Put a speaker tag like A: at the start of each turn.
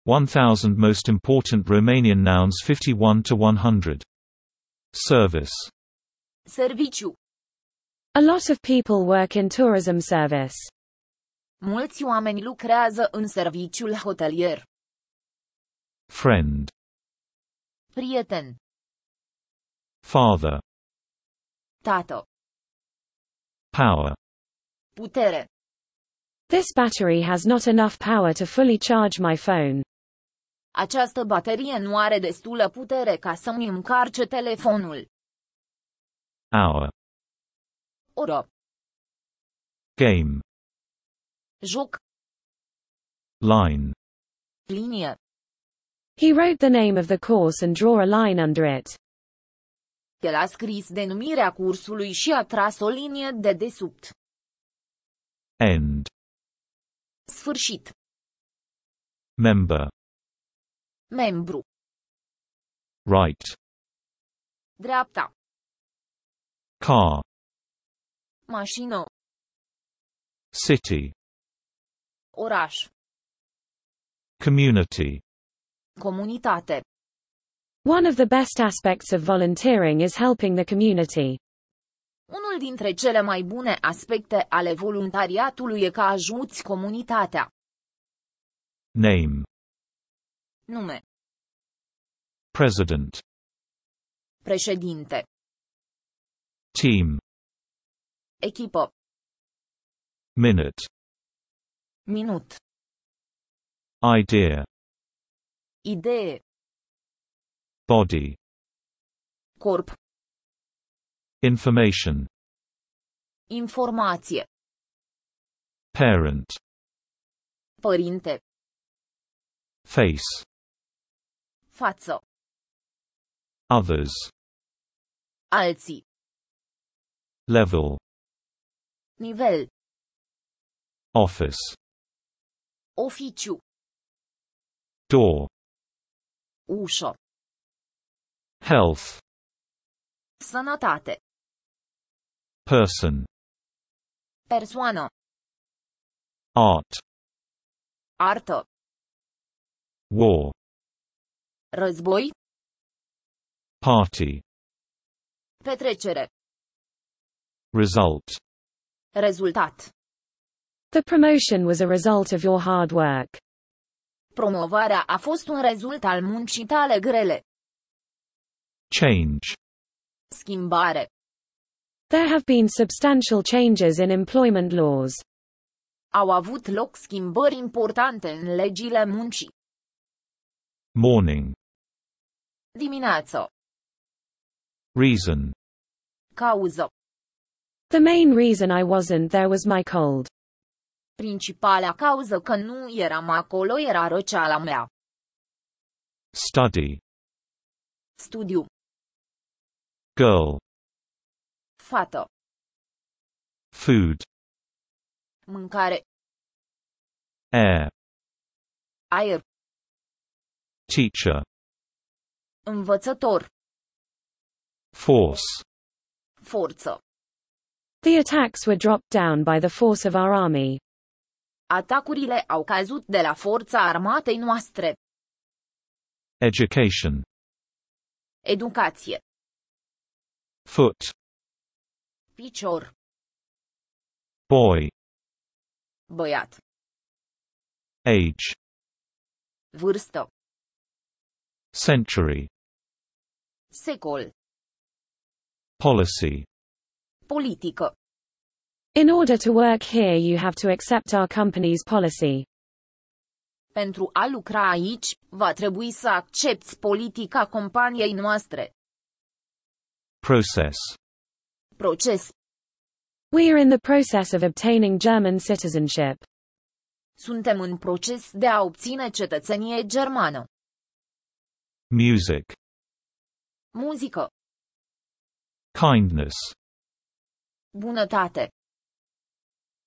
A: 1000 most important Romanian nouns 51 to 100. Service.
B: Serviciu.
C: A lot of people work in tourism service.
B: Mulți oameni lucrează în serviciul hotelier.
A: Friend.
B: Prieten.
A: Father.
B: Tată.
A: Power.
B: Putere.
C: This battery has not enough power to fully charge my phone.
B: Această baterie nu are destulă putere ca să-mi încarce telefonul.
A: Hour.
B: Oră.
A: Game.
B: Joc.
A: Line.
B: Linie.
C: He wrote the name of the course and drew a line under it.
B: El a scris denumirea cursului și a tras o linie de desubt.
A: End.
B: Sfârșit.
A: Member.
B: Membru.
A: Right.
B: Dreapta.
A: Car.
B: Mașină.
A: City.
B: Oraș.
A: Community.
B: Comunitate.
C: One of the best aspects of volunteering is helping the community.
B: Unul dintre cele mai bune aspecte ale voluntariatului e că ajuți comunitatea.
A: Name.
B: Nume.
A: President.
B: Președinte.
A: Team.
B: Echipă.
A: Minute.
B: Minut.
A: Idea.
B: Idee.
A: Body.
B: Corp.
A: Information.
B: Informație.
A: Parent.
B: Părinte.
A: Face.
B: Față.
A: Others.
B: Alții.
A: Level.
B: Nivel.
A: Office.
B: Oficiu.
A: Door.
B: Ușă.
A: Health.
B: Sănătate.
A: Person.
B: Persoană.
A: Art.
B: Artă.
A: War.
B: Război.
A: Party.
B: Petrecere.
A: Result.
B: Rezultat.
C: The promotion was a result of your hard work.
B: Promovarea a fost un rezultat al muncii tale grele.
A: Change.
B: Schimbare.
C: There have been substantial changes in employment laws.
B: Au avut loc schimbări importante în legile muncii.
A: Morning.
B: Dimineață.
A: Reason.
B: Cauză.
C: The main reason I wasn't there was my cold.
B: Principala cauză că nu eram acolo era răceala mea.
A: Study.
B: Studiu.
A: Girl.
B: Fată.
A: Food.
B: Mâncare.
A: Air.
B: Aer.
A: Teacher.
B: Învățător.
A: Force.
B: Forță.
C: The attacks were dropped down by the force of our army.
B: Atacurile au căzut de la forța armatei noastre.
A: Education.
B: Educație.
A: Foot.
B: Picior.
A: Boy.
B: Băiat.
A: Age.
B: Vârstă.
A: Century.
B: Secol.
A: Policy.
B: Politică.
C: In order to work here, you have to accept our company's policy.
B: Pentru a lucra aici, va trebui să accepți politica companiei noastre.
A: Process.
B: Proces.
C: We are in the process of obtaining German citizenship.
B: Suntem în proces de a obține cetățenie germană.
A: Music.
B: Muzică.
A: Kindness.
B: Bunătate.